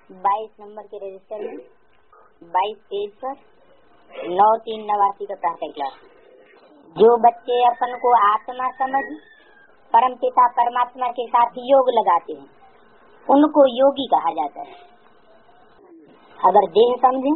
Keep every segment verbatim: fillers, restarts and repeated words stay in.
बाईस नंबर के रजिस्टर में बाईस पेज पर नौ तीन नवासी का प्रातः क्लास। जो बच्चे अपन को आत्मा समझ परम पिता परमात्मा के साथ योग लगाते हैं उनको योगी कहा जाता है। अगर देह समझे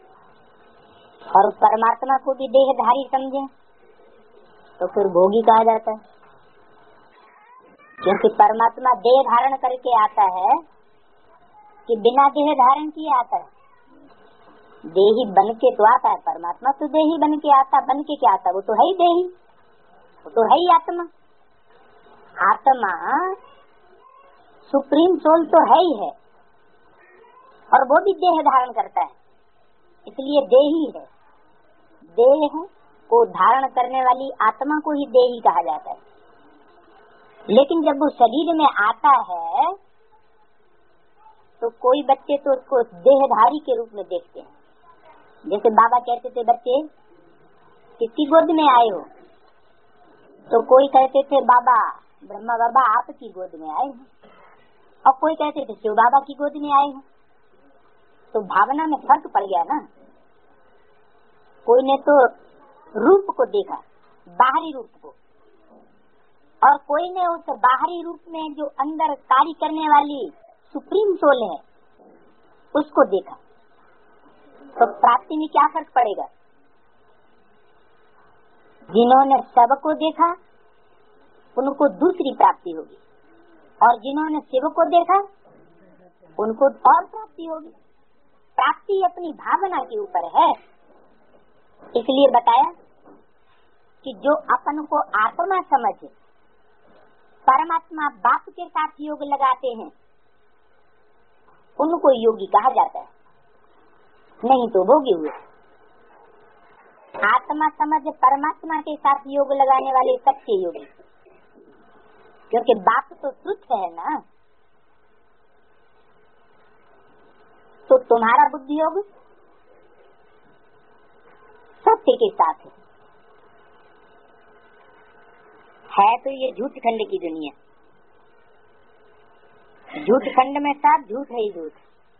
और परमात्मा को भी देहधारी समझे तो फिर भोगी कहा जाता है, क्योंकि परमात्मा देह धारण करके आता है कि बिना देह धारण किए आता है। देही बन के तो आता है, परमात्मा तो देही बन के आता, बन के क्या आता, वो तो है ही देही, वो तो है ही आत्मा। आत्मा सुप्रीम सोल तो है ही है और वो भी देह धारण करता है, इसलिए देही है। देह को धारण करने वाली आत्मा को ही देही कहा जाता है। लेकिन जब वो शरीर में आता है तो कोई बच्चे तो उसको देहधारी के रूप में देखते हैं। जैसे बाबा कहते थे बच्चे किसकी गोद में आए हो, तो कोई कहते थे बाबा ब्रह्मा बाबा आपकी गोद में आए हैं, और कोई कहते थे शिव बाबा की गोद में आए हैं। तो भावना में फर्क पड़ गया ना। कोई ने तो रूप को देखा, बाहरी रूप को, और कोई ने उस बाहरी रूप में जो अंदर कार्य करने वाली सुप्रीम सोल है उसको देखा। तो प्राप्ति में क्या फर्क पड़ेगा? जिन्होंने सबको देखा उनको दूसरी प्राप्ति होगी, और जिन्होंने शिव को देखा उनको और प्राप्ति होगी। प्राप्ति अपनी भावना के ऊपर है। इसलिए बताया कि जो अपन को आत्मा समझ परमात्मा बाप के साथ योग लगाते हैं उनको योगी कहा जाता है, नहीं तो भोगी हुए। आत्मा समझ परमात्मा के साथ योग लगाने वाले सच्चे योगी, क्योंकि बाप तो तुच्छ है ना। तो तुम्हारा बुद्धि योग सत्य के साथ है, है तो ये झूठ खंड की दुनिया। झूठ खंड में सब झूठ है ही झूठ,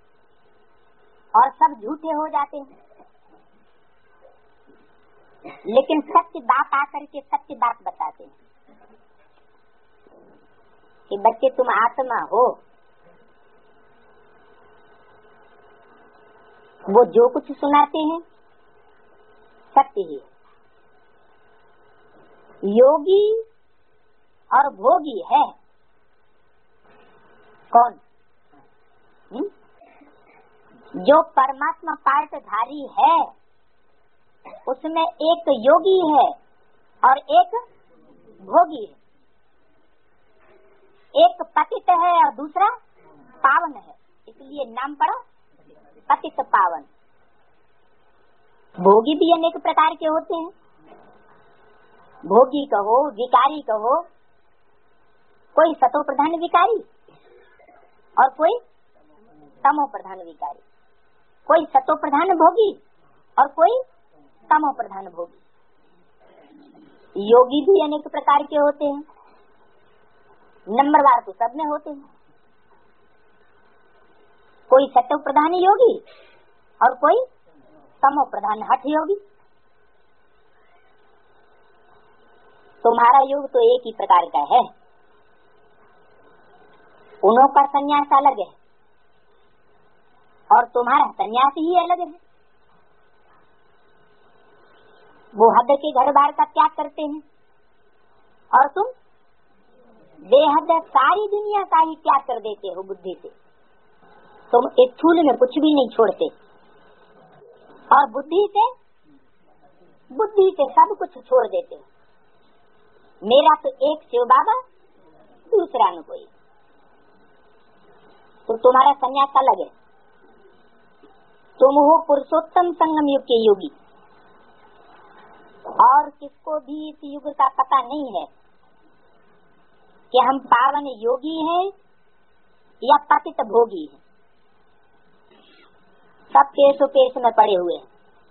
और सब झूठे हो जाते हैं। लेकिन सत्य बाप आकर के सत्य बात बताते हैं कि बच्चे तुम आत्मा हो। वो जो कुछ सुनाते हैं सत्य ही। योगी और भोगी है कौन? हुँ? जो परमात्मा पार्टधारी है उसमें एक योगी है और एक भोगी है। एक पतित है और दूसरा पावन है, इसलिए नाम पड़ा पतित पावन। भोगी भी अनेक प्रकार के होते हैं। भोगी कहो, विकारी कहो, कोई सतो प्रधान विकारी और कोई तमो प्रधान विकारी, कोई सतो प्रधान भोगी और कोई तमो प्रधान भोगी। योगी भी अनेक प्रकार के होते हैं, नंबरवार तो सब में होते हैं। कोई सतो प्रधान योगी और कोई तमो प्रधान हठ योगी। तुम्हारा योग तो एक ही प्रकार का है, उन्हों का संन्यास अलग है और तुम्हारा संन्यास ही अलग है। वो हद के घर बार का त्याग करते हैं और तुम बेहद सारी दुनिया का ही त्याग कर देते हो बुद्धि से। तुम एक स्थूल में कुछ भी नहीं छोड़ते और बुद्धि से बुद्धि से सब कुछ छोड़ देते हो। मेरा तो एक शिव बाबा, दूसरा न कोई। तो तुम्हारा संन्यास अलग है। तुम हो पुरुषोत्तम संगम युग के योगी, और किसको भी इस युग का पता नहीं है कि हम पावन योगी हैं या पतित भोगी हैं। सब पेश पेश में पड़े हुए हैं।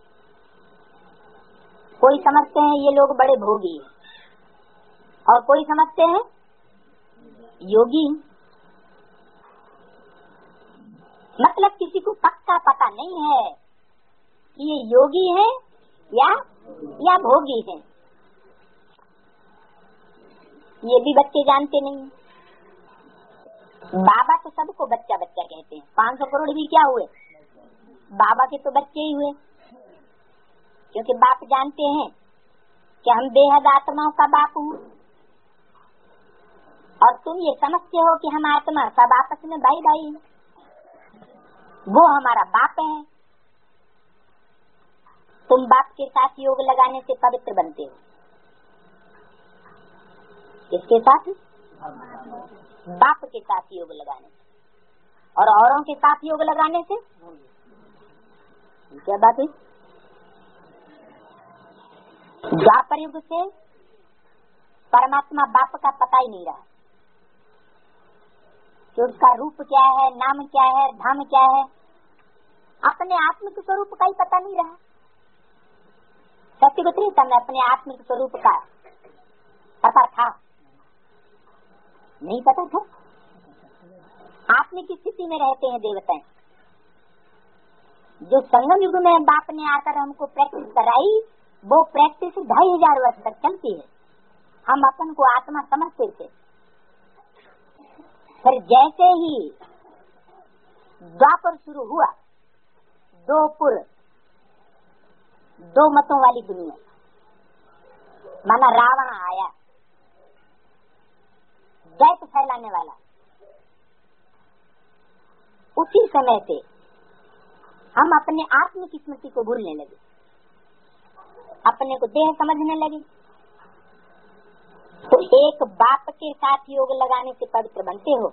कोई समझते हैं ये लोग बड़े भोगी हैं और कोई समझते हैं योगी। मतलब किसी को पक्का पता नहीं है कि ये योगी है या या भोगी है, ये भी बच्चे जानते नहीं। बाबा तो सबको बच्चा बच्चा कहते हैं, पाँच सौ करोड़ भी क्या हुए, बाबा के तो बच्चे ही हुए, क्योंकि बाप जानते हैं कि हम बेहद आत्माओं का बाप हूँ, और तुम ये समझते हो कि हम आत्मा सब आपस में भाई भाई हैं, वो हमारा बाप है। तुम बाप के साथ योग लगाने से पवित्र बनते हो। किसके साथ? बाप के साथ योग लगाने से, और औरों के साथ योग लगाने से क्या बात है? द्वापर युग से परमात्मा बाप का पता ही नहीं रहा कि उसका रूप क्या है, नाम क्या है, धाम क्या है, अपने आत्मिक स्वरूप का ही पता नहीं रहा। सत्य को त्रेता में अपने आत्मिक स्वरूप का पता था? नहीं पता था। आत्मिक स्थिति में रहते हैं देवताएं। जो संगम युग में बाप ने आकर हमको प्रैक्टिस कराई, वो प्रैक्टिस ढाई हजार वर्ष तक चलती है। हम अपन को आत्मा समझते थे, फिर जैसे ही द्वापर शुरू हुआ, दो पुर दो मतों वाली दुनिया, माना रावण आया दैत फैलाने वाला, उसी समय से हम अपने आत्मिक स्मृति को भूलने लगे, अपने को देह समझने लगे। तो एक बाप के साथ योग लगाने से पवित्र बनते हो,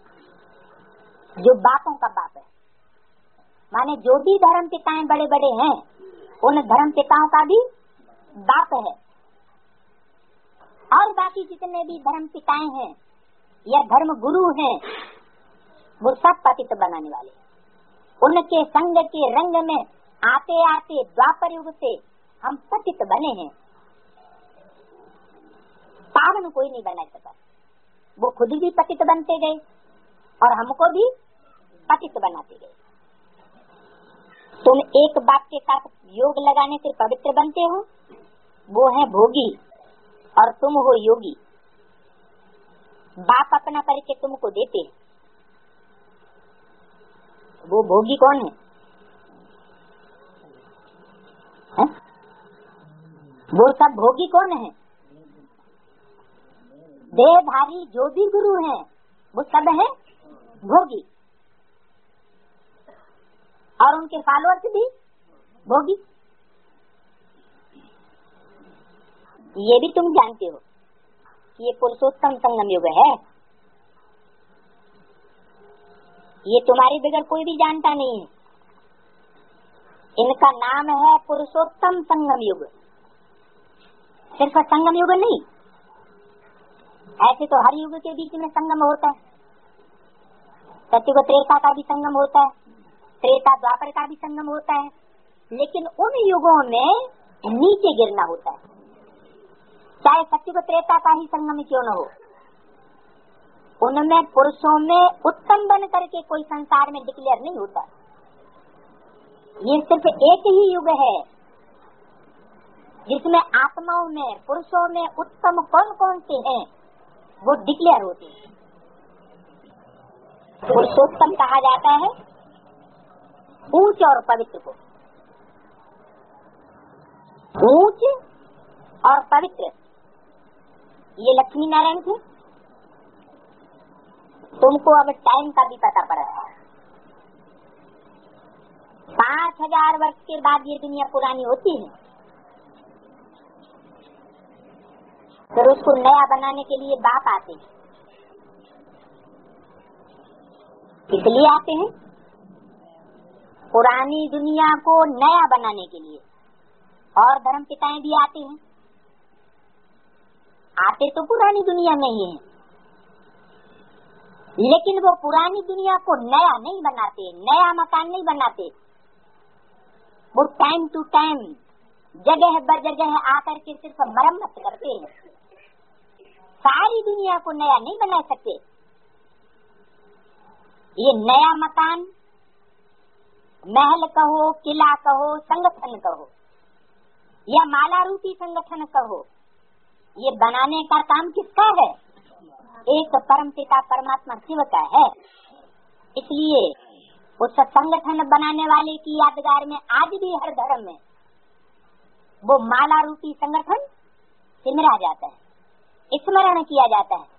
जो बापों का बाप है, माने जो भी धर्म पिताएं बड़े बड़े हैं, उन धर्म पिताओं का भी बाप है। और बाकी जितने भी धर्म पिताएं हैं या धर्म गुरु हैं, वो सब पतित बनाने वाले। उनके संग के रंग में आते आते द्वापर युग से हम पतित बने हैं। पावन कोई नहीं बना सका। वो खुद भी पतित बनते गए और हमको भी पतित बनाते गए। तुम एक बाप के साथ योग लगाने से पवित्र बनते हो, वो है भोगी और तुम हो योगी। बाप अपना परिचय तुमको देते, वो भोगी कौन है, है? वो सब भोगी कौन है? देहधारी जो भी गुरु हैं, वो सब है भोगी, और उनके फॉलोअर्स भी भोगी। ये भी तुम जानते हो कि ये पुरुषोत्तम संगम युग है। ये तुम्हारे बगैर कोई भी जानता नहीं है। इनका नाम है पुरुषोत्तम संगम युग। सिर्फ संगम युग नहीं, ऐसे तो हर युग के बीच में संगम होता है। सत्युग त्रेता का भी संगम होता है, त्रेता द्वापर का भी संगम होता है, लेकिन उन युगों में नीचे गिरना होता है। चाहे सत्युग त्रेता का ही संगम क्यों न हो, उनमें पुरुषों में उत्तम बन करके कोई संसार में डिक्लेयर नहीं होता। ये सिर्फ एक ही युग है जिसमें आत्माओं में, पुरुषों में उत्तम कौन कौन से हैं, वो डिक्लेयर होते हैं। पुरुषोत्तम कहा जाता है ऊंच और पवित्र को। ऊंच और पवित्र ये लक्ष्मी नारायण थे। तुमको अब टाइम का भी पता पड़ा है। पांच हजार वर्ष के बाद ये दुनिया पुरानी होती है, फिर उसको नया बनाने के लिए बाप आते हैं। इसलिए आते हैं पुरानी दुनिया को नया बनाने के लिए, और धर्म पिताएं भी आते हैं। आते तो पुरानी दुनिया में ही हैं, लेकिन वो पुरानी दुनिया को नया नहीं बनाते, नया मकान नहीं बनाते। वो टाइम टू टाइम जगह बर जगह आकर के सिर्फ मरम्मत करते हैं। सारी दुनिया को नया नहीं बना सकते। ये नया मकान महल कहो, किला कहो, संगठन कहो या माला रूपी संगठन कहो, ये बनाने का काम किसका है? एक परम पिता परमात्मा शिव का है। इसलिए उस संगठन बनाने वाले की यादगार में आज भी हर धर्म में वो माला रूपी संगठन सिमरा जाता है, स्मरण किया जाता है।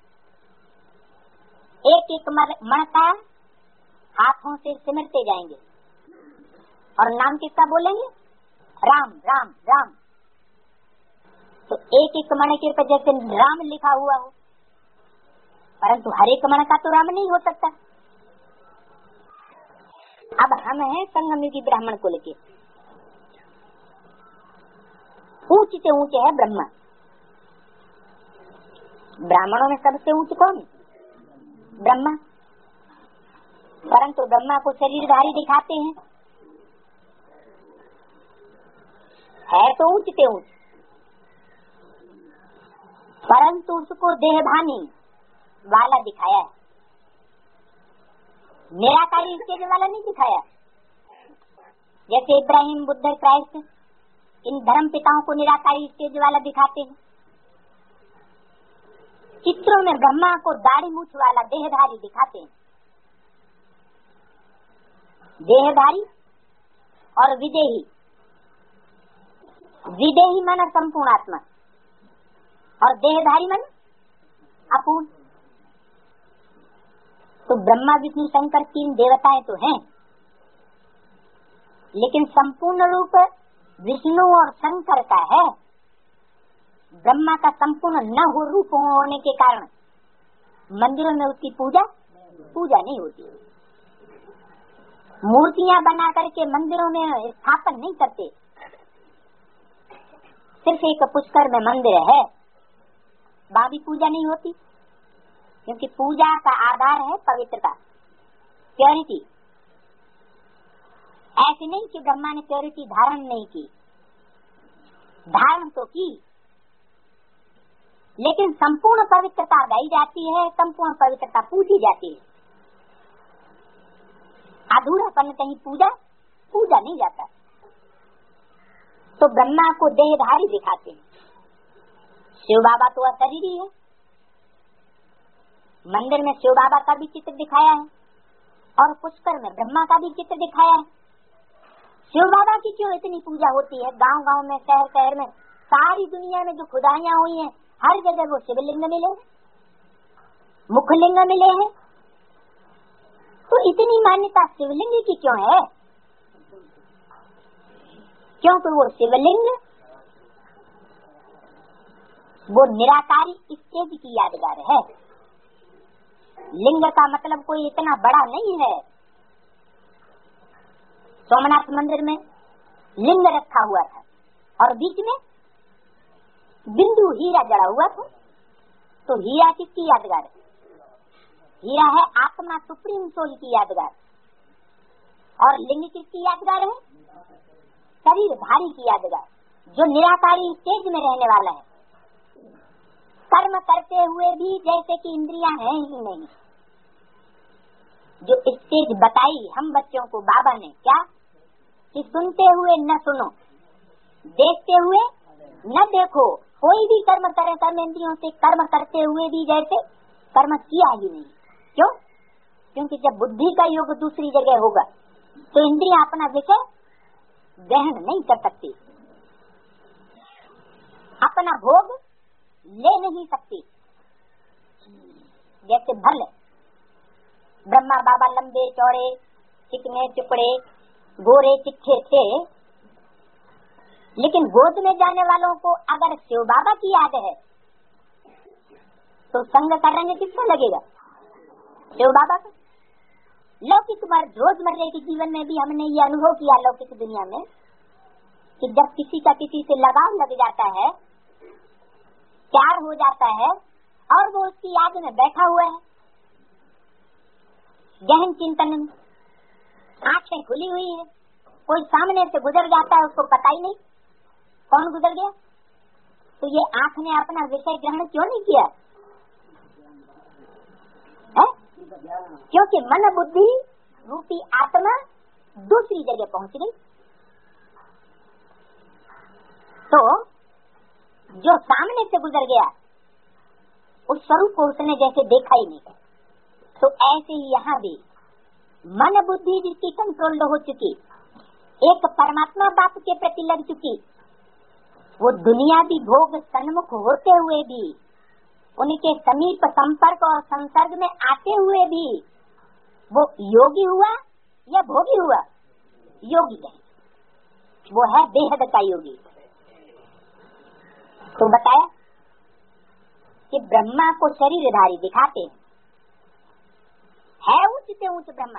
एक एक मणका हाथों से सिमरते जाएंगे और नाम किसका बोलेंगे? राम राम राम। तो एक एक मणके पर जैसे राम लिखा हुआ हो, परंतु हर एक मणका तो राम नहीं हो सकता। अब हम हैं संगमयुगी ब्राह्मण कुल के, ऊंच से ऊंचे है ब्रह्मा। ब्राह्मणों में सबसे ऊंच कौन? ब्रह्मा। परंतु ब्रह्मा को शरीरधारी दिखाते हैं, है तो ऊंच से ऊंच, परंतु उसको देहभानी वाला दिखाया है, निराकारी स्टेज वाला नहीं दिखाया। जैसे इब्राहिम, बुद्ध, क्राइस्ट, इन धर्म पिताओं को निराकारी स्टेज वाला दिखाते हैं। चित्रों में ब्रह्मा को दाढ़ी मूछ वाला देहधारी दिखाते हैं। देहधारी और विदेही, विदेही मन संपूर्ण आत्मा और देहधारी मन अपूर्ण। तो ब्रह्मा विष्णु शंकर तीन देवताएं तो हैं, लेकिन संपूर्ण रूप विष्णु और शंकर का है। ब्रह्मा का संपूर्ण न हो रूप होने के कारण मंदिरों में उसकी पूजा पूजा नहीं होती। मूर्तियां बना करके मंदिरों में स्थापन नहीं करते। सिर्फ एक पुष्कर में मंदिर है, वहां भी पूजा नहीं होती, क्योंकि पूजा का आधार है पवित्रता, प्योरिटी। ऐसे नहीं कि ब्रह्मा ने प्योरिटी धारण नहीं की, धारण तो की, लेकिन संपूर्ण पवित्रता गाई जाती है, संपूर्ण पवित्रता पूजी जाती है। अधूरापन कहीं पूजा पूजा नहीं जाता। तो ब्रह्मा को देहधारी दिखाते हैं। शिव बाबा तो अशरीरी है, मंदिर में शिव बाबा का भी चित्र दिखाया है और पुष्कर में ब्रह्मा का भी चित्र दिखाया है। शिव बाबा की क्यों इतनी पूजा होती है? गांव गांव में, शहर शहर में, सारी दुनिया में जो खुदाइयां हुई हैं, हर जगह वो शिवलिंग मिले हैं, मुखलिंग मिले हैं। तो इतनी मान्यता शिवलिंग की क्यों है? क्योंकि वो शिवलिंग वो निराकारी स्टेज की यादगार है। लिंग का मतलब कोई इतना बड़ा नहीं है। सोमनाथ मंदिर में लिंग रखा हुआ था और बीच में बिंदु हीरा जड़ा हुआ था। तो हीरा किसकी यादगार है? हीरा है आत्मा, सुप्रीम सोल की यादगार। और लिंग किसकी यादगार है? शरीर धारी की यादगार, जो निराकारी स्टेज में रहने वाला है। कर्म करते हुए भी जैसे कि इंद्रियां हैं ही नहीं। जो स्टेज बताई हम बच्चों को बाबा ने, क्या कि सुनते हुए न सुनो, देखते हुए न देखो, कोई भी कर्म करे, कर्म इंद्रियों से कर्म करते हुए भी जैसे कर्म किया ही नहीं। क्यों? क्योंकि जब बुद्धि का योग दूसरी जगह होगा तो इंद्रियां अपना विषय ग्रहण नहीं कर सकती, अपना भोग ले नहीं सकती। जैसे भले ब्रह्मा बाबा लंबे चौड़े, चिकने चुपड़े, गोरे चिट्ठे थे, लेकिन गोद में जाने वालों को अगर शिव बाबा की याद है तो संग का रंग किसका लगेगा? शिव बाबा का। लौकिक रोजमर्रे के जीवन में भी हमने ये अनुभव किया, लौकिक दुनिया में, कि जब किसी का किसी से लगाव लग जाता है, प्यार हो जाता है और वो उसकी याद में बैठा हुआ है, गहन चिंतन में, आंखें खुली हुई है, कोई सामने से गुजर जाता है, उसको पता ही नहीं कौन गुजर गया। तो ये आंख ने अपना विषय ग्रहण क्यों नहीं किया है? क्योंकि मन बुद्धि रूपी आत्मा दूसरी जगह पहुंच गई। तो जो सामने से गुजर गया उस स्वरूप को उसने जैसे देखा ही नहीं। तो ऐसे ही यहाँ भी मन बुद्धि जिसकी कंट्रोल हो चुकी, एक परमात्मा बाप के प्रति लग चुकी, वो दुनियावी भोग सन्मुख होते हुए भी, उनके समीप संपर्क और संसर्ग में आते हुए भी वो योगी हुआ या भोगी हुआ? योगी है, वो है बेहद का योगी। तो बताया कि ब्रह्मा को शरीरधारी दिखाते हैं, है ऊंच से ऊंच ब्रह्मा,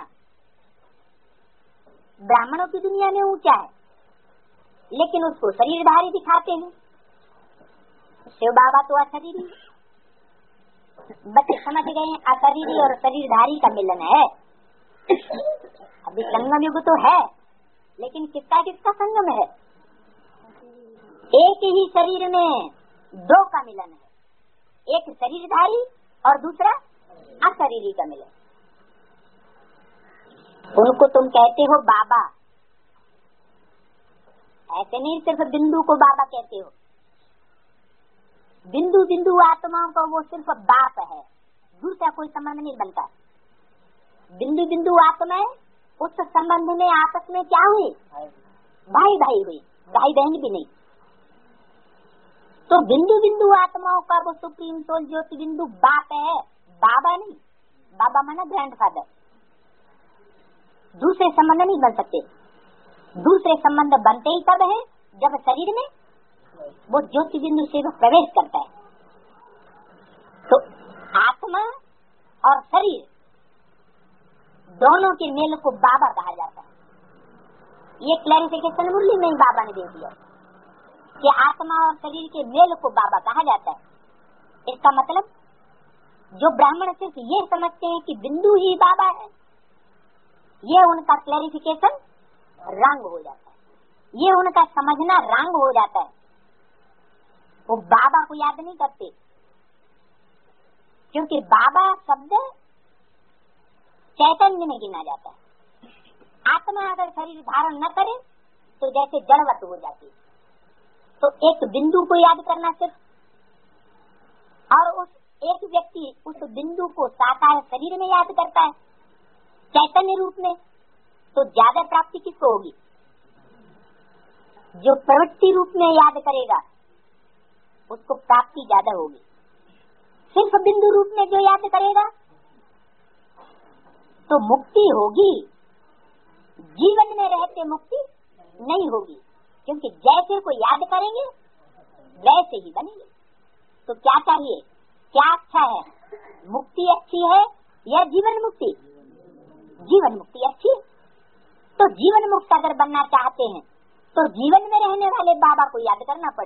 ब्राह्मणों की दुनिया में ऊंचा है, लेकिन उसको शरीरधारी दिखाते हैं। शिव बाबा तो अशरीरी, बच्चे समझ गए हैं अशरीरी और शरीरधारी का मिलन है। अभी संगम युग तो है, लेकिन किसका किसका संगम है? एक ही शरीर में दो का मिलन है, एक शरीरधारी और दूसरा अशरीरी का मिलन। उनको तुम कहते हो बाबा, ऐसे नहीं सिर्फ बिंदु को बाबा कहते हो, बिंदु बिंदु आत्माओं को वो सिर्फ बाप है, दूसरा कोई संबंध नहीं बनता। बिंदु बिंदु आत्माएं उस संबंध में आपस में क्या हुई? भाई भाई हुई, भाई बहन भी नहीं। तो बिंदु बिंदु आत्माओं का वो सुप्रीम सोल ज्योति बिंदु बाप है, बाबा नहीं। बाबा माना ग्रैंडफादर। दूसरे संबंध नहीं बन सकते। दूसरे संबंध बनते ही तब है जब शरीर में वो ज्योति बिंदु से प्रवेश करता है। तो आत्मा और शरीर दोनों के मेल को बाबा कहा जाता है। ये क्लैरिफिकेशन मुरली में ही बाबा ने दे दिया कि आत्मा और शरीर के मेल को बाबा कहा जाता है। इसका मतलब जो ब्राह्मण सिर्फ ये समझते हैं कि बिंदु ही बाबा है, ये उनका क्लैरिफिकेशन रंग हो जाता है, ये उनका समझना रंग हो जाता है। वो बाबा को याद नहीं करते, क्योंकि बाबा शब्द चैतन्य में गिना जाता है। आत्मा अगर शरीर धारण न करे तो जैसे जड़वत हो जाती है। तो एक बिंदु को याद करना सिर्फ, और उस एक व्यक्ति उस बिंदु को साकार शरीर में याद करता है चैतन्य रूप में, तो ज्यादा प्राप्ति किसको होगी? जो प्रवृत्ति रूप में याद करेगा उसको प्राप्ति ज्यादा होगी। सिर्फ बिंदु रूप में जो याद करेगा तो मुक्ति होगी, जीवन में रहते मुक्ति नहीं होगी, क्योंकि जैसे को याद करेंगे वैसे ही बनेंगे। तो क्या चाहिए? क्या अच्छा है? मुक्ति अच्छी है या जीवन मुक्ति? जीवन मुक्ति अच्छी है। तो जीवन मुक्त अगर बनना चाहते हैं तो जीवन में रहने वाले बाबा को याद करना पड़े।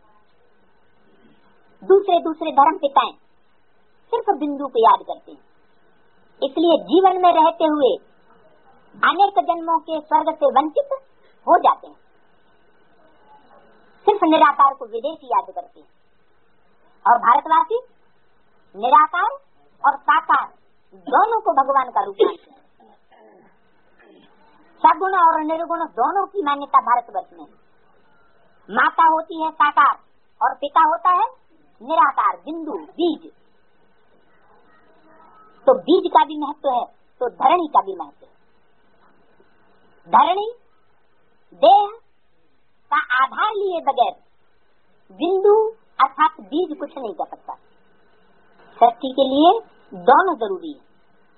दूसरे दूसरे धर्म पिताएं सिर्फ बिंदु को याद करते हैं, इसलिए जीवन में रहते हुए अनेक जन्मों के स्वर्ग से वंचित हो जाते हैं। सिर्फ निराकार को विदेशी याद करते हैं, और भारतवासी निराकार और साकार दोनों को भगवान का रूप मानते हैं। सगुण और निर्गुण दोनों की मान्यता भारतवर्ष में। माता होती है साकार और पिता होता है निराकार, बिंदु, बीज। तो बीज का भी महत्व है तो धरणी का भी महत्व है। धरणी देह का आधार लिए बगैर बिंदु अर्थात बीज कुछ नहीं कर सकता। सृष्टि के लिए दोनों जरूरी है।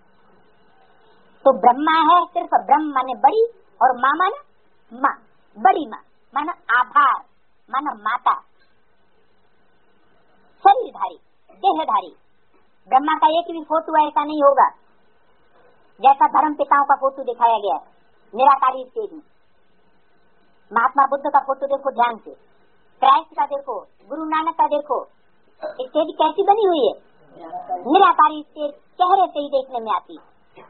तो ब्रह्मा है सिर्फ ब्रह्म माने बड़ी, और माँ माना माँ, बड़ी माँ माना आधार, माना माता। शरीरधारी, देहधारी ब्रह्मा का एक भी फोटो ऐसा नहीं होगा जैसा धर्म पिताओं का फोटो दिखाया गया है निराकारी स्टेज में। महात्मा बुद्ध का फोटो देखो ध्यान से, क्राइस्ट का देखो, गुरु नानक का देखो, स्टेज कैसी बनी हुई है? निराकारी स्टेज चेहरे से ही देखने में आती है।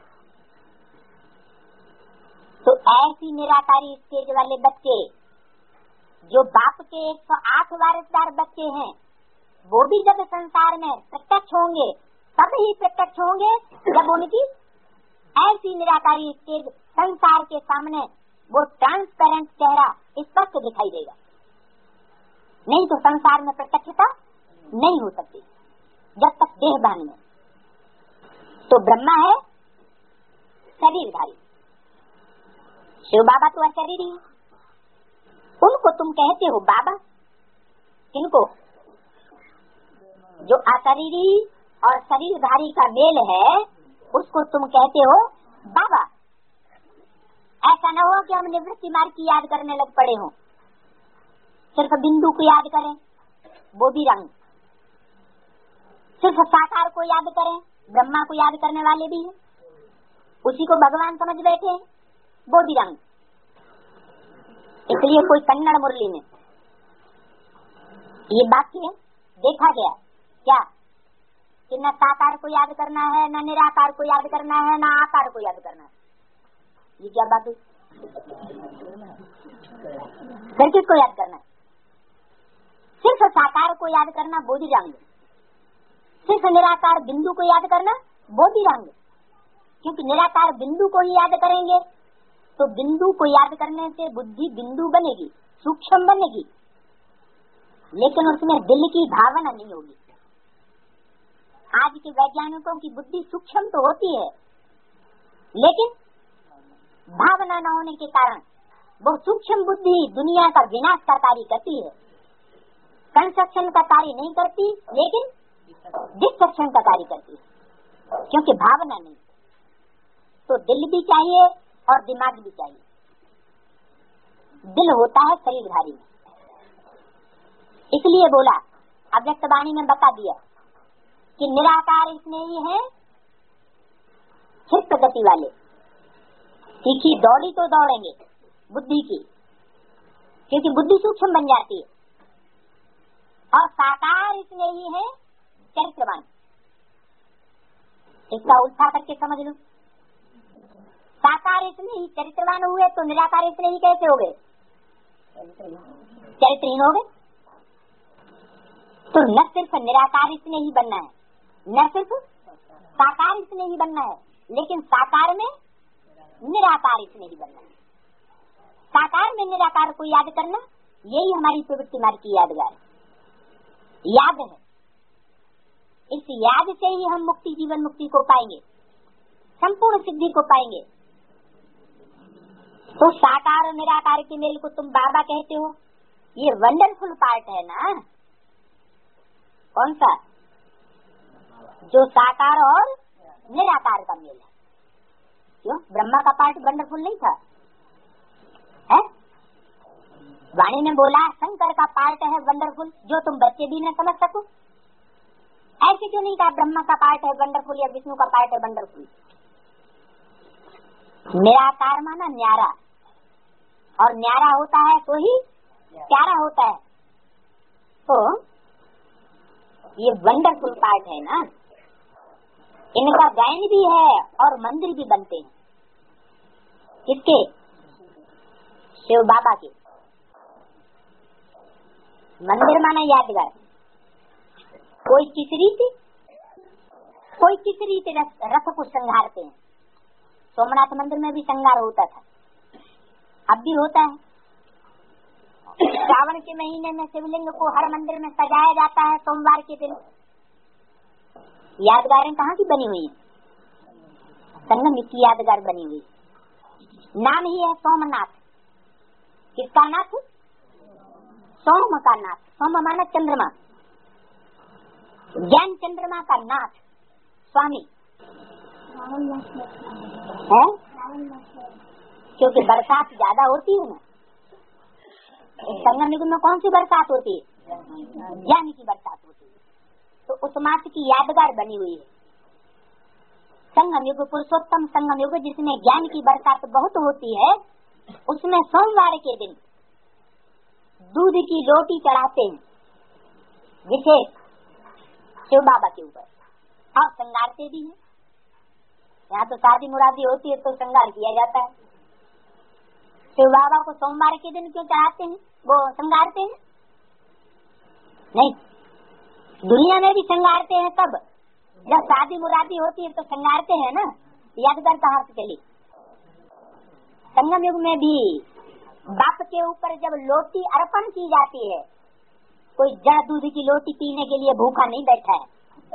तो ऐसी निराकारी स्टेज वाले बच्चे जो बाप के एक सौ आठ वारिसदार बच्चे हैं, वो भी जब संसार में प्रत्यक्ष होंगे तब ही प्रत्यक्ष होंगे जब उनकी ऐसी निराकारी स्टेज संसार के सामने वो ट्रांसपेरेंट चेहरा स्पष्ट दिखाई देगा, नहीं तो संसार में प्रत्यक्षता नहीं हो सकती जब तक देह भान में। तो ब्रह्मा है शरीरधारी, शिव बाबा तो अशरीरी है, उनको तुम कहते हो बाबा। किनको? जो अशरीरी और शरीरधारी का मेल है उसको तुम कहते हो बाबा। ऐसा न हो कि हम निवृत्ति मार्ग की याद करने लग पड़े हो, सिर्फ बिंदु को याद करें वो भी रंग, सिर्फ साकार को याद करें, ब्रह्मा को याद करने वाले भी हैं, उसी को भगवान समझ बैठे वो भी रंग। इसलिए कोई कन्नड़ मुरली में ये वाक्य देखा गया क्या कि न साकार को याद करना है, न निराकार को याद करना है, न आकार को याद करना है। ये क्या बात है? फिर किसको याद करना है? सिर्फ साकार को याद करना बोधि रंग, सिर्फ निराकार बिंदु को याद करना बोधि रंग। क्योंकि निराकार बिंदु को ही याद करेंगे तो बिंदु को याद करने से बुद्धि बिंदु बनेगी, सूक्ष्म बनेगी, लेकिन उसमें दिल की भावना नहीं होगी। आज के वैज्ञानिकों की बुद्धि सूक्ष्म तो होती है, लेकिन भावना न होने के कारण वो सूक्ष्म बुद्धि दुनिया का विनाश का कार्य करती है। कंस्ट्रक्शन का कार्य नहीं करती, लेकिन डिस्ट्रक्शन का कार्य करती है, क्योंकि भावना नहीं। तो दिल भी चाहिए और दिमाग भी चाहिए। दिल होता है शरीरधारी में, इसलिए बोला अव्यक्त वाणी में बता दिया कि निराकार इसमें ही है क्षिप्र गति वाले, तीखी दौड़ी तो दौड़ेंगे बुद्धि की, क्योंकि बुद्धि सूक्ष्म बन जाती है। और साकार इसमें ही है चरित्रवान। इसका उल्टा करके समझ लो, साकार इसमें ही चरित्रवान हुए तो निराकार इसमें ही कैसे हो गए? चरित्रहीन हो गए। तो न सिर्फ निराकार इसमें ही बनना है, न सिर्फ साकार इसमें ही बनना है, लेकिन साकार में निराकार इसमें ही बनना है। साकार में निराकार को याद करना, यही हमारी प्रवृत्ति मार्ग की यादगार याद है। इस याद से ही हम मुक्ति, जीवन मुक्ति को पाएंगे, संपूर्ण सिद्धि को पाएंगे। तो साकार और निराकार के मेल को तुम बाबा कहते हो, ये वंडरफुल पार्ट है ना। कौन सा? जो साकार और निराकार का मेल है। क्यों? ब्रह्मा का पार्ट वंडरफुल नहीं था? है? वाणी ने बोला शंकर का पार्ट है वंडरफुल, जो तुम बच्चे भी न समझ सको। ऐसे क्यों नहीं कहा ब्रह्मा का पार्ट है वंडरफुल या विष्णु का पार्ट है वंडरफुल? निराकार माना न्यारा, और न्यारा होता है तो ही प्यारा होता है। तो ये वंडरफुल पार्ट है ना, इनका गायन भी है और मंदिर भी बनते हैं। किसके? शिव बाबा के। मंदिर माना यादगार। कोई किस रीति कोई किस रीति रथ को संघारते हैं। सोमनाथ मंदिर में भी श्रृंगार होता था, अब भी होता है। श्रावण के महीने में शिवलिंग को हर मंदिर में सजाया जाता है सोमवार के दिन। यादगारें कहाँ की बनी हुई है? संगम की यादगार बनी हुई। नाम ही है सोमनाथ। किसका नाथ? सोम का नाथ। सोम माना चंद्रमा, ज्ञान चंद्रमा का नाथ स्वामी है। क्योंकि बरसात ज्यादा होती है ना, संगम युग में कौन सी बरसात होती है? ज्ञान की बरसात होती है। तो उस मास की यादगार बनी हुई है संगम युग, पुरुषोत्तम संगम युग, जिसमें ज्ञान की बरसात बहुत होती है। उसमें सोमवार के दिन दूध की रोटी चढ़ाते हैं विशेष शिव बाबा के ऊपर, और श्रृंगारते भी हैं। यहाँ तो शादी मुरादी होती है तो श्रृंगार किया जाता है। शिव बाबा को सोमवार के दिन क्यों चढ़ाते हैं? वो श्रृंगारते हैं? नहीं, दुनिया में भी श्रृंगारते हैं। तब जब शादी मुरादी होती है तो श्रृंगारते हैं ना, यादगार कहाँ से चली। संगम युग में भी बाप के ऊपर जब लोटी अर्पण की जाती है, कोई जड़ दूध की लोटी पीने के लिए भूखा नहीं बैठा है।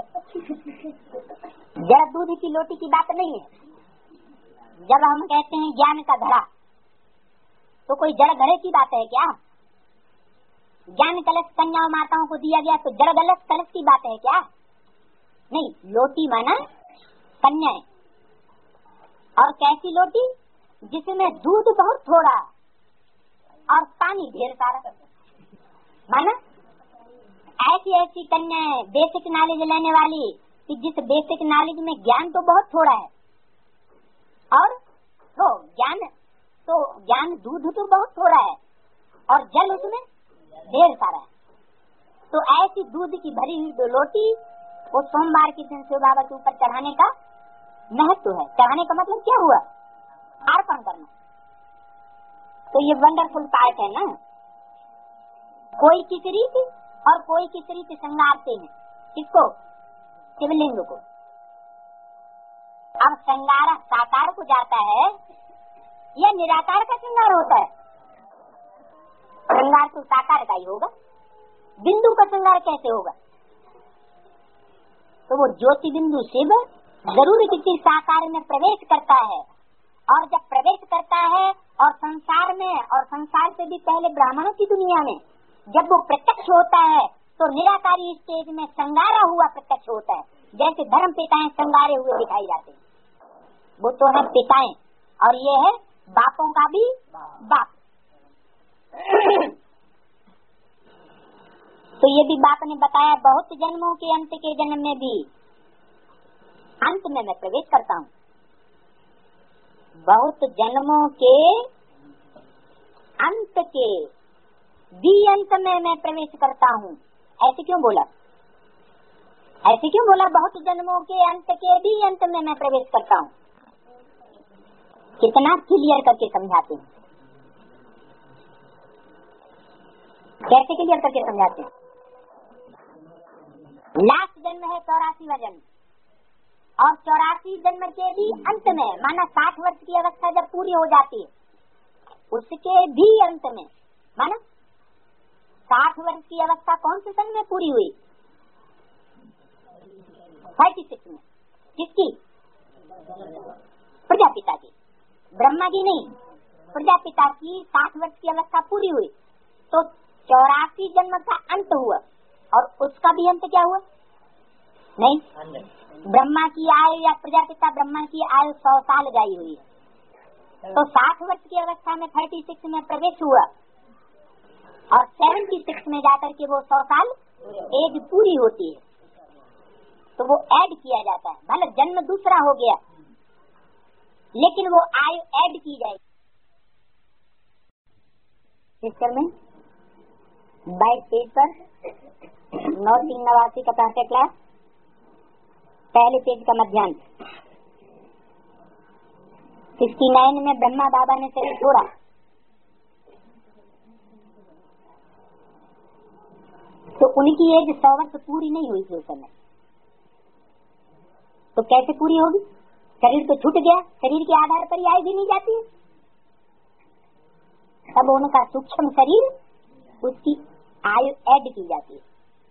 जड़ दूध की लोटी की बात नहीं है। जब हम कहते हैं ज्ञान का घड़ा, तो कोई जड़ घड़े की बात है क्या? ज्ञान कलश कन्या माताओं को दिया गया तो जड़ कलश कलश की बात है क्या? नहीं, लोटी माना कन्याएं। और कैसी लोटी? जिसमें दूध बहुत थोड़ा और पानी ढेर सारा। माना ऐसी ऐसी कन्याएं बेसिक नॉलेज लेने वाली कि जिस बेसिक नॉलेज में ज्ञान तो बहुत थोड़ा है और तो ज्ञान तो ज्ञान दूध तो बहुत थोड़ा है और जल उसमें ढेर सारा है। तो ऐसी दूध की भरी हुई लोटी वो सोमवार के दिन शिव बाबा के ऊपर चढ़ाने का महत्व है। चढ़ाने का मतलब क्या हुआ? अर्पण करना। तो ये वंडरफुल पार्ट है ना। कोई किस रीति और कोई किस रीति श्रृंगारते हैं। किसको? शिवलिंग को। अब श्रृंगार साकार को जाता है या निराकार का श्रृंगार होता है? श्रृंगार तो साकार का ही होगा। बिंदु का श्रृंगार कैसे होगा? तो वो ज्योति बिंदु शिव जरूर किसी साकार में प्रवेश करता है और जब प्रवेश करता है और संसार में और संसार से भी पहले ब्राह्मणों की दुनिया में जब वो प्रत्यक्ष होता है तो निराकारी स्टेज में श्रृंगारा हुआ प्रत्यक्ष होता है। जैसे धर्म पिताएं श्रृंगारे हुए दिखाई जाते हैं, वो तो है पिताएं और ये है बापों का भी बाप। तो ये भी बाप ने बताया बहुत जन्मों के अंत के जन्म में भी अंत में मैं प्रवेश करता हूँ। बहुत जन्मों के अंत के भी अंत में मैं प्रवेश करता हूँ। ऐसे क्यों बोला? ऐसे क्यों बोला? बहुत जन्मों के अंत के भी अंत में मैं प्रवेश करता हूँ। कितना क्लियर करके समझाते हैं। कैसे क्लियर करके समझाते हैं? लास्ट जन्म है चौरासीवा जन्म और चौरासी जन्म के भी अंत में माना साठ वर्ष की अवस्था जब पूरी हो जाती है उसके भी अंत में माना साठ वर्ष की अवस्था कौन से सन में पूरी हुई? थर्टी सिक्स में। किसकी? प्रजापिता की, ब्रह्मा की नहीं, प्रजापिता की साठ वर्ष की अवस्था पूरी हुई तो चौरासी जन्म का अंत हुआ और उसका भी अंत क्या हुआ? नहीं, ब्रह्मा की आयु या प्रजापिता ब्रह्मा की आयु सौ साल गई हुई है तो साठ वर्ष की अवस्था में थर्टी सिक्स में प्रवेश हुआ और सेवेंटी सिक्स में जाकर के वो सौ साल एज पूरी होती है तो वो ऐड किया जाता है। भले जन्म दूसरा हो गया लेकिन वो आयु ऐड की जाएगी। सिस्टर में बाईस पेज पर नौ तीन नवासी का पहला क्लास पहले पेज का मध्यांश सिक्सटी नाइन में ब्रह्मा बाबा ने शरीर छोड़ा तो उनकी एज सौ वर्ष पूरी नहीं हुई थी उस समय। तो कैसे पूरी होगी? शरीर तो छूट गया, शरीर के आधार पर ही आयु भी नहीं जाती है। तब उनका सूक्ष्म शरीर उसकी आयु ऐड की जाती है।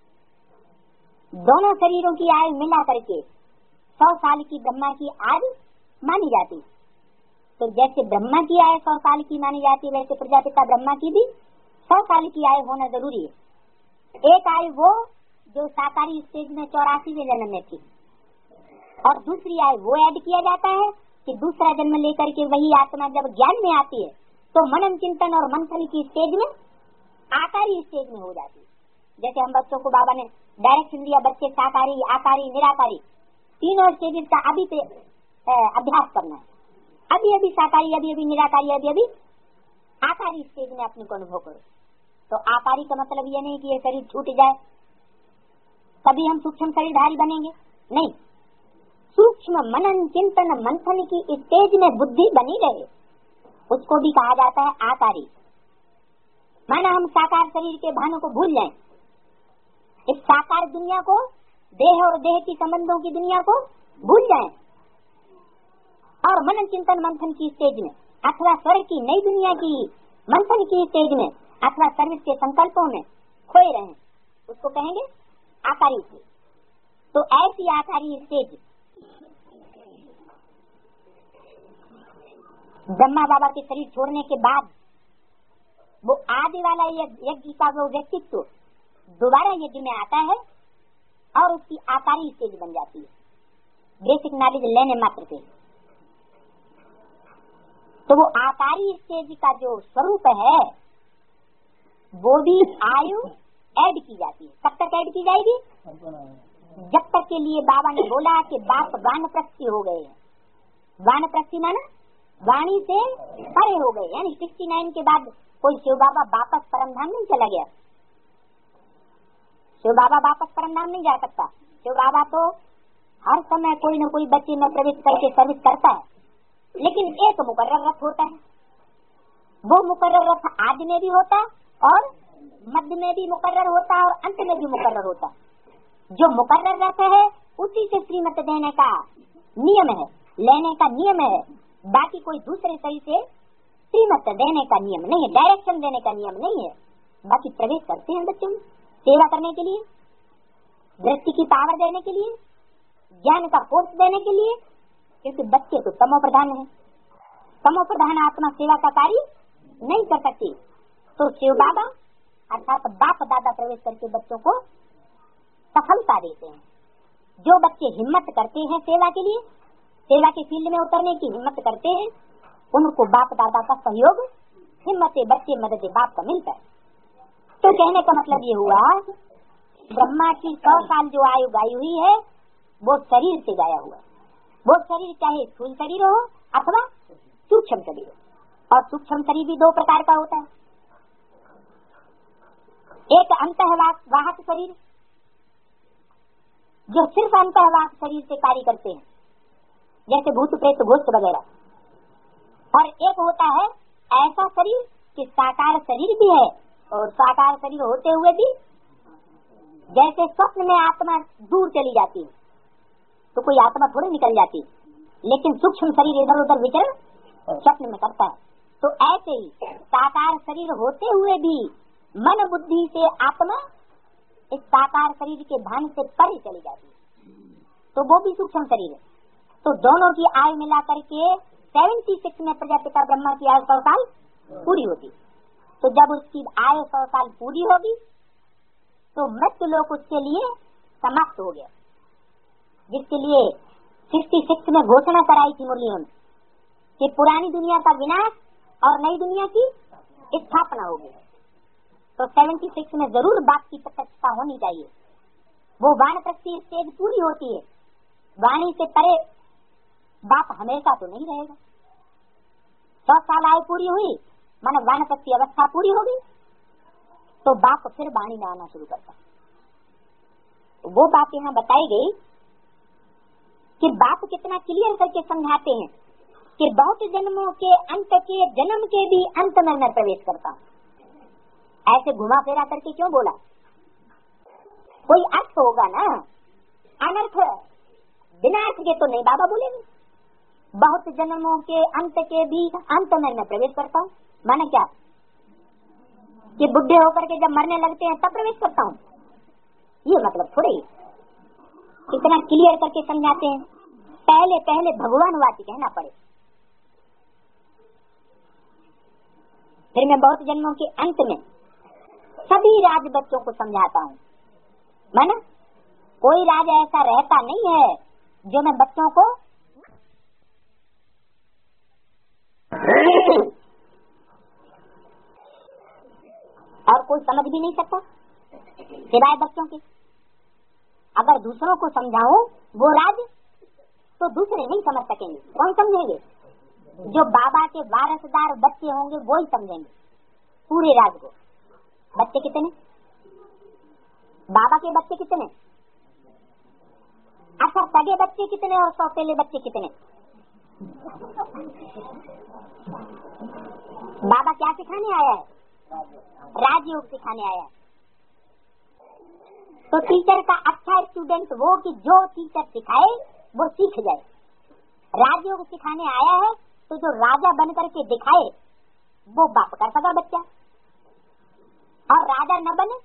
दोनों शरीरों की आयु मिला करके सौ साल की ब्रह्मा की आयु मानी जाती। तो जैसे ब्रह्मा की आयु सौ साल की मानी जाती वैसे प्रजापिता ब्रह्मा की भी सौ साल की आयु होना जरूरी है। एक आयु वो जो साकारी स्टेज में चौरासीवें जन्म में थी और दूसरी आयु वो ऐड किया जाता है कि दूसरा जन्म लेकर के वही आत्मा जब ज्ञान में आती है तो मनन चिंतन और मंथन की स्टेज में आकारी स्टेज में हो जाती है। जैसे हम बच्चों को बाबा ने डायरेक्शन दिया, बच्चे साकारी आकारी निराकारी तीनों स्टेज का अभी अभ्यास करना है। अभी अभी साकारी, अभी अभी निराकारी, अभी अभी आकारी स्टेज में अपने को अनुभव करो। तो आकारी का मतलब ये नहीं कि ये शरीर छूट जाए तभी हम सूक्ष्म शरीरधारी बनेंगे, नहीं। सूक्ष्म मनन चिंतन मंथन की स्टेज में बुद्धि बनी रहे उसको भी कहा जाता है आकारी। माना हम साकार शरीर के भानों को भूल जाएं, इस साकार दुनिया को, देह और देह की संबंधों की दुनिया को भूल जाएं और मनन चिंतन मंथन की स्टेज में अथवा स्वर्ग की नई दुनिया की मंथन की स्टेज में अथवा सर्विस के संकल्पों में खोए रहे, उसको कहेंगे आकारी स्टेज। तो ऐसी आकारी स्टेज ब्रह्मा बाबा के शरीर छोड़ने के बाद वो आदि वाला यज्ञ का वो व्यक्तित्व दोबारा यज्ञ में आता है और उसकी आकारी स्टेज बन जाती है, बेसिक नॉलेज लेने मात्र से। तो वो आकारी स्टेज का जो स्वरूप है वो भी आयु ऐड की जाती है। कब तक ऐड की जाएगी? जब तक के लिए बाबा ने बोला कि बाप वानप्रस्थी हो गए। वानप्रस्थी माना वाणी से परे हो गए, यानी सिक्सटी नाइन के बाद कोई शिव बाबा वापस परमधाम नहीं चला गया। शिव बाबा वापस परमधाम नहीं जा सकता। शिव बाबा तो हर समय कोई न कोई बच्चे में प्रवेश करके सर्विस करता है, लेकिन एक मुकर्रर रथ होता है। वो मुकर्रर रथ आदि में भी होता और मध्य में भी मुकर्रर होता और अंत में भी मुकर्रर होता। जो मुकर्रर रथ है उसी से श्रीमत देने का नियम है, लेने का नियम है। बाकी कोई दूसरे सही से श्रीमत देने का नियम नहीं है, डायरेक्शन देने का नियम नहीं है। बाकी प्रवेश करते हैं बच्चों में सेवा करने के लिए, दृष्टि की पावर देने के लिए, ज्ञान का फोर्स देने के लिए, क्योंकि बच्चे तो तमो प्रधान है। तमो प्रधान आत्मा सेवा का कार्य नहीं कर सकती। तो शिव बाबा अर्थात बाप दादा प्रवेश करके बच्चों को सफलता देते हैं। जो बच्चे हिम्मत करते हैं सेवा के लिए, सेवा के फील्ड में उतरने की हिम्मत करते हैं, उनको बाप दादा का सहयोग, हिम्मत बच्चे मदद बाप का मिलता है। तो कहने का मतलब ये हुआ ब्रह्मा की सौ साल जो आयु गाई हुई है वो शरीर से गाया हुआ है। वो शरीर चाहे स्थूल शरीर हो अथवा सूक्ष्म शरीर हो। और सूक्ष्म शरीर भी दो प्रकार का होता है, एक अंतःवाहक शरीर जो सिर्फ अंतःवाहक शरीर से कार्य करते हैं, जैसे भूत प्रेत घोस्ट वगैरह, और एक होता है ऐसा शरीर कि साकार शरीर भी है और साकार शरीर होते हुए भी जैसे स्वप्न में आत्मा दूर चली जाती है तो कोई आत्मा थोड़ी निकल जाती, लेकिन सूक्ष्म शरीर इधर उधर विचरण स्वप्न में करता है। तो ऐसे ही साकार शरीर होते हुए भी मन बुद्धि से आत्मा इस साकार शरीर के भान से परे चली जाती है, तो वो भी सूक्ष्म शरीर है। तो दोनों की आयु मिला करके सेवेंटी सिक्स में प्रजापिता ब्रह्मा की आयु सौ साल पूरी होती। तो जब उसकी आयु सौ साल पूरी होगी तो मृत्यु लोक उसके लिए समाप्त हो गया, जिसके लिए सिक्सटी सिक्स में घोषणा कराई थी मुरलियों ने कि पुरानी दुनिया का विनाश और नई दुनिया की स्थापना होगी। तो सेवेंटी सिक्स में जरूर बाप की प्रत्यक्षता होनी चाहिए। वो वानप्रस्थी स्टेज पूरी होती है, वाणी से परे बाप हमेशा तो नहीं रहेगा। सौ साल आयु पूरी हुई मानो वानप्रस्थी अवस्था पूरी होगी तो बाप फिर वाणी में आना शुरू करता। तो वो बात यहाँ बताई गई कि बाप कितना क्लियर करके समझाते हैं कि बहुत जन्मों के अंत के जन्म के भी अंत में मैं प्रवेश करता हूँ। ऐसे घुमा फेरा करके क्यों बोला? कोई अर्थ होगा ना, अनर्थ बिना अर्थ के तो नहीं बाबा बोलेंगे। बहुत जन्मों के अंत के भी अंत में मैं प्रवेश करता हूँ, माने क्या कि बुढ़े होकर के जब मरने लगते हैं तब प्रवेश करता हूँ, ये मतलब थोड़े ही। कितना क्लियर करके समझाते हैं, पहले पहले भगवान वाची कहना पड़े, फिर मैं बहुत जन्मों के अंत में सभी राज बच्चों को समझाता हूँ। माना कोई राज ऐसा रहता नहीं है जो मैं बच्चों को और कोई समझ भी नहीं सकता सिवाय बच्चों के। अगर दूसरों को समझाऊं वो राज तो दूसरे नहीं समझ सकेंगे। कौन समझेंगे? जो बाबा के वारसदार बच्चे होंगे वो ही समझेंगे पूरे राज को। बच्चे कितने? बाबा के बच्चे कितने? अच्छा, सगे बच्चे कितने और सौतेले बच्चे कितने? बाबा क्या सिखाने आया है? राजयोग सिखाने आया है। तो टीचर का अच्छा स्टूडेंट वो कि जो टीचर सिखाए वो सीख जाए। राजयोग सिखाने आया है तो जो राजा बन करके दिखाए वो बाप कर सका बच्चा, और राजा न बने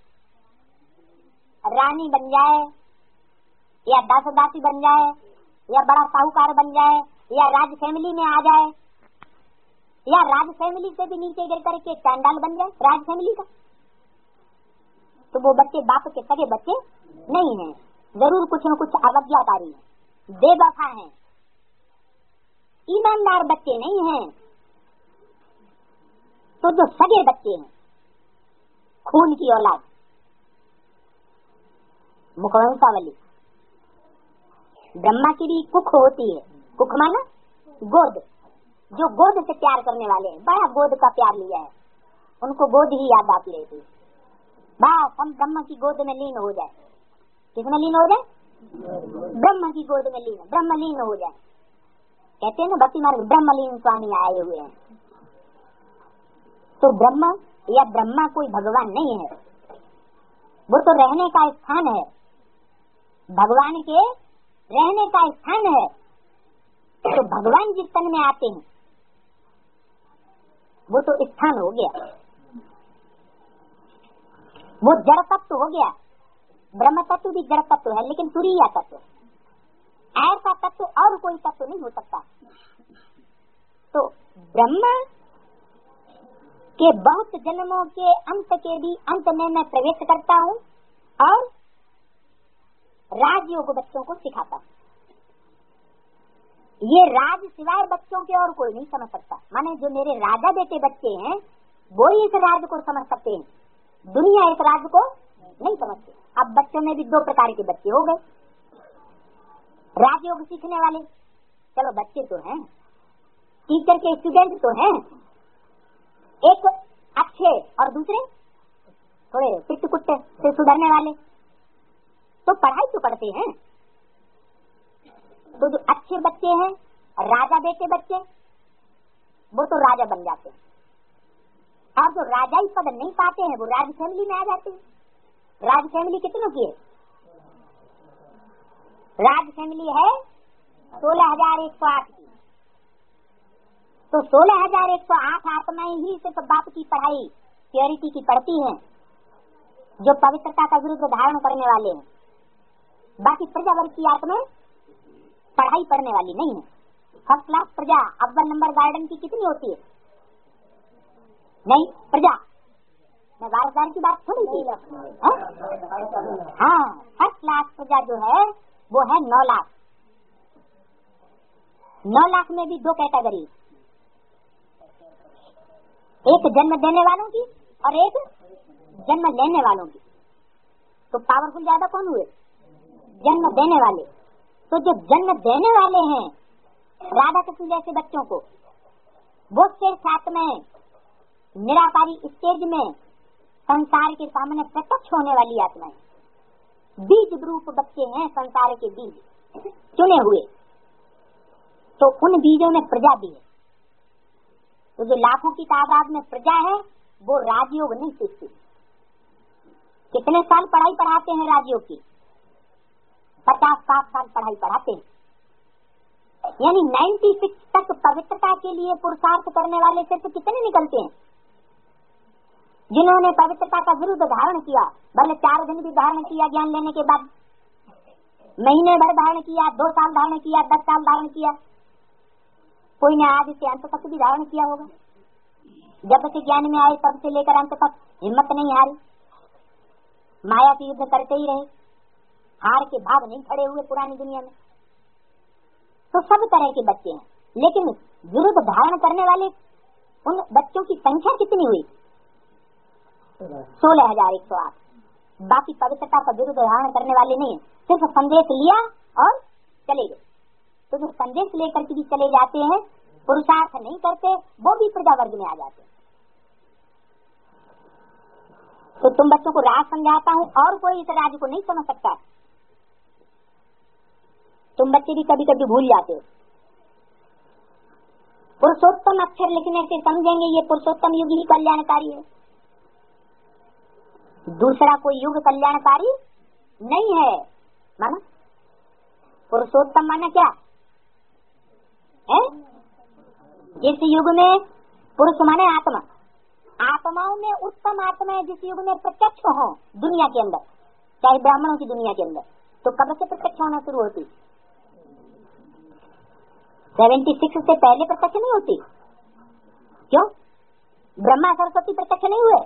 रानी बन जाए या दासदासी बन जाए या बड़ा साहूकार बन जाए या राज फैमिली में आ जाए या राज फैमिली से भी नीचे गिर करके चांडाल बन जाए राज फैमिली का, तो वो बच्चे बाप के सगे बच्चे नहीं हैं, जरूर कुछ न कुछ अवज्ञाकारी है, बेवफा है, ईमानदार बच्चे नहीं हैं। तो जो सगे बच्चे हैं, खून की औलाद, मुखवंशावली, ब्रह्मा की भी कुख होती है, कुख माना गोद, जो गोद से प्यार करने वाले हैं, बड़ा गोद का प्यार लिया है, उनको गोद ही याद आती रहती है, बस हम ब्रह्मा की गोद में लीन हो जाए। किसमें लीन हो जाए? ब्रह्मा की गोद में लीन, ब्रह्म लीन हो जाए। कहते हैं ना भक्ति मार्ग ब्रह्मलीन स्वामी आए हुए हैं। तो ब्रह्म या ब्रह्मा कोई भगवान नहीं है, वो तो रहने का स्थान है, भगवान के रहने का स्थान है। तो भगवान जिस तन में आते हैं वो तो स्थान हो गया, वो जड़ तत्व हो गया। ब्रह्म तत्व भी जड़ तत्व है, लेकिन तुरीय तत्व, ऐसा तत्व और कोई तत्व नहीं हो सकता। तो ब्रह्मा के बहुत जन्मों के अंत के भी अंत में मैं प्रवेश करता हूँ और राजयोग बच्चों को सिखाता हूँ। ये राज सिवाय बच्चों के और कोई नहीं समझ सकता। माने जो मेरे राजा बेटे बच्चे हैं वो ही इस राज को समझ सकते हैं, दुनिया इस राज को नहीं समझती। अब बच्चों में भी दो प्रकार के बच्चे हो गए, राजयोग सीखने वाले, चलो बच्चे तो हैं, टीचर के स्टूडेंट तो हैं, एक अच्छे और दूसरे थोड़े पिट कुत्ते से सुधरने वाले, तो पढ़ाई तो पढ़ते हैं। तो जो अच्छे बच्चे हैं, राजा बेटे बच्चे, वो तो राजा बन जाते हैं, और जो राजाई पद नहीं पाते हैं वो राज फैमिली में आ जाते हैं। राज फैमिली कितनों की है? राज फैमिली है सोलह हजार एक सौ आठ की। तो सोलह हजार एक सौ आठ आत्माएं ही सिर्फ बाप की पढ़ाई प्योरिटी की पढ़ती हैं, जो पवित्रता का विरुद्ध धारण करने वाले हैं। बाकी प्रजा वर्ग की आत्माएं पढ़ाई पढ़ने वाली नहीं है। फर्स्ट क्लास प्रजा अव्वल नंबर गार्डन की कितनी होती है? नहीं, प्रजा मैं वारसदार की बात थोड़ी थी। हाँ, फर्स्ट क्लास प्रजा जो है वो है नौ लाख। नौ लाख में भी दो कैटेगरी, एक जन्म देने वालों की और एक जन्म लेने वालों की। तो पावरफुल ज्यादा कौन हुए? जन्म देने वाले। तो जो जन्म देने वाले हैं राधा कृष्ण जैसे बच्चों को, वो शेर सात में निराकारी स्टेज में संसार के सामने प्रत्यक्ष होने वाली आत्माएं, बीज रूप बच्चे हैं, संसार के बीज चुने हुए। तो उन बीजों में प्रजा भी है। तो जो लाखों की तादाद में प्रजा है वो राजयोग नहीं सीखती। कितने साल पढ़ाई पढ़ाते हैं राजयोग की? पचास साठ साल पढ़ाई पढ़ाते हैं। यानी छियानवे तक पवित्रता के लिए पुरुषार्थ करने वाले सिर्फ कितने निकलते हैं? जिन्होंने पवित्रता का विरुद्ध धारण किया, भले चार दिन भी धारण किया, ज्ञान लेने के बाद महीने भर धारण किया, दो साल धारण किया, दस साल धारण किया, कोई ने आज से अंत तक भी धारण किया होगा। जब से ज्ञान में आए तब से लेकर अंत तक हिम्मत नहीं हारी, माया के युद्ध करते ही रहे, हार के भाव नहीं खड़े हुए पुरानी दुनिया में। तो सब तरह के बच्चे हैं, लेकिन विरुद्ध धारण करने वाले उन बच्चों की संख्या कितनी हुई? सोलह हजार एक सौ आठ। बाकी पवित्रता का विरुद्ध धारण करने वाले नहीं, सिर्फ संदेश लिया और चले गए। तो जो संदेश लेकर के भी चले जाते हैं, पुरुषार्थ नहीं करते, वो भी प्रजा वर्ग में आ जाते हैं। तो तुम बच्चों को राज समझाता हूँ और कोई इस राज को नहीं समझ सकता। तुम बच्चे भी कभी कभी भूल जाते हो। पुरुषोत्तम अक्षर लिखने से समझेंगे ये पुरुषोत्तम युग ही कल्याणकारी है, दूसरा कोई युग कल्याणकारी नहीं है। माना पुरुषोत्तम माना क्या? है? जिस युग में पुरुष माने आत्मा, आत्माओं में उत्तम आत्मा है, जिस युग में प्रत्यक्ष हो दुनिया के अंदर, चाहे ब्राह्मणों की दुनिया के अंदर, तो कब से प्रत्यक्ष होना शुरू होती? सेवेंटी सिक्स से पहले प्रत्यक्ष नहीं होती। क्यों? ब्रह्मा सरस्वती प्रत्यक्ष नहीं हुए?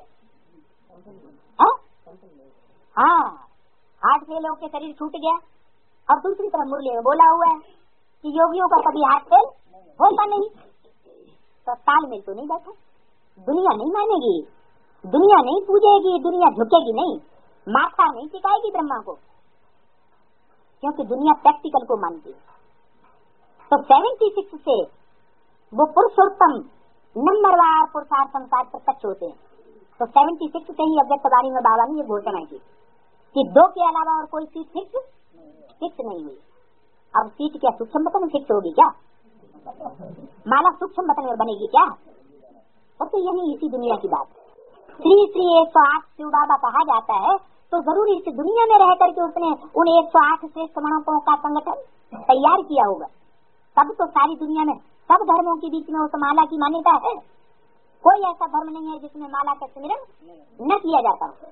हाँ, हार्ट फेल होकर शरीर छूट गया, और दूसरी तरफ मुरली में बोला हुआ है कि योगियों का कभी हार्ट फेल होता नहीं। तो तालमेल तो नहीं बैठा। दुनिया नहीं मानेगी, दुनिया नहीं पूजेगी, दुनिया झुकेगी नहीं, माथा नहीं टिकाएगी ब्रह्मा को, क्योंकि दुनिया प्रैक्टिकल को मानती है। तो सेवेंटी सिक्स से वो पुरुषोत्तम नंबरवार पुरुषार्थ संसार प्रत्यक्ष होते हैं। तो सेवेंटी सिक्स से ही अव्यक्त वाणी में बाबा ने ये घोषणा की कि दो के अलावा और कोई सीट फिक्स फिक्स नहीं हुई। अब सीट क्या सूक्ष्म बटन फिक्स होगी क्या? माला सूक्ष्म बटन में बनेगी क्या? और तो यही इसी दुनिया की बात। श्री श्री एक सौ आठ शिव बाबा कहा जाता है, तो जरूर इस दुनिया में रह करके उसने उन एक सौ आठ श्रेष्ठ मणकों का संगठन तैयार किया होगा। तब तो सारी दुनिया में सब धर्मों के बीच में उस माला की मान्यता है। कोई ऐसा धर्म नहीं है जिसमें माला का स्मरण न किया जाता हो।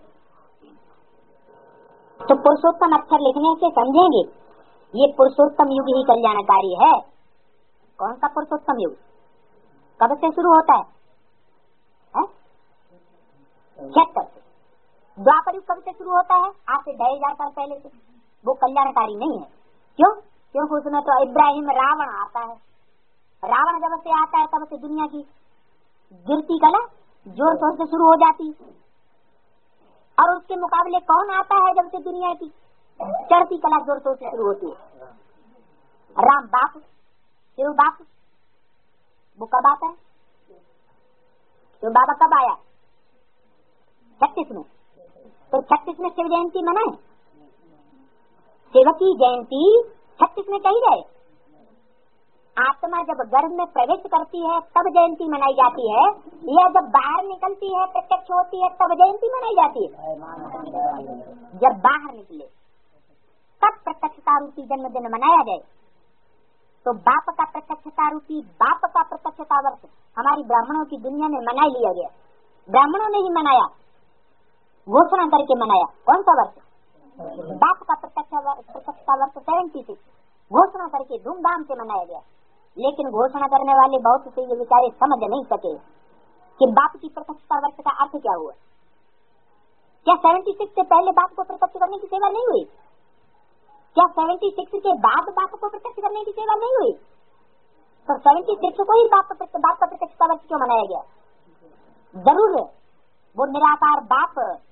तो पुरुषोत्तम अक्षर लिखने से समझेंगे ये पुरुषोत्तम युग ही कल्याणकारी है। कौन सा पुरुषोत्तम युग? कब से शुरू होता है? छिहत्तर से। द्वापर युग कब से शुरू होता है? आज से ढाई हजार साल पहले से। वो कल्याणकारी नहीं है। क्यों? क्योंकि उसमें तो इब्राहिम रावण आता है। रावण जब से आता है तब से दुनिया की गिरती कला जोर शोर से शुरू हो जाती है, और उसके मुकाबले कौन आता है जब से दुनिया की चढ़ती कला जोर शोर से शुरू होती है? राम बाप, शिव बाप। वो कब आता है? शिव बाबा कब आया? छत्तीस में। तो छत्तीस में शिव जयंती मनाए। शिव की जयंती छत्तीस में कही जाए। आत्मा जब गर्भ में प्रवेश करती है तब जयंती मनाई जाती है, या जब बाहर निकलती है प्रत्यक्ष होती है तब जयंती मनाई जाती है? जब बाहर निकले तब प्रत्यक्षता रूपी जन्मदिन मनाया जाए। तो बाप का प्रत्यक्षता रूपी बाप का प्रत्यक्षता वर्ष हमारी ब्राह्मणों की दुनिया में मना लिया गया। ब्राह्मणों ने ही मनाया, घोषणा करके मनाया। कौन सा वर्ष? बाप का प्रत्यक्षता वर्ष सेवेंटी सिक्स घोषणा करके धूमधाम से मनाया गया। लेकिन घोषणा करने वाले बहुत से ये बेचारे समझ नहीं सके कि बाप की प्रत्यक्षता वर्ष का अर्थ क्या हुआ। क्या सेवेंटी सिक्स से पहले बाप को प्रत्यक्ष करने की सेवा नहीं हुई? क्या सेवेंटी सिक्स के बाद बाप को प्रत्यक्ष करने की सेवा नहीं हुई? तो सेवेंटी सिक्स को ही बाप बाप का प्रत्यक्षता वर्ष क्यों मनाया गया? जरूर वो निराकार बाप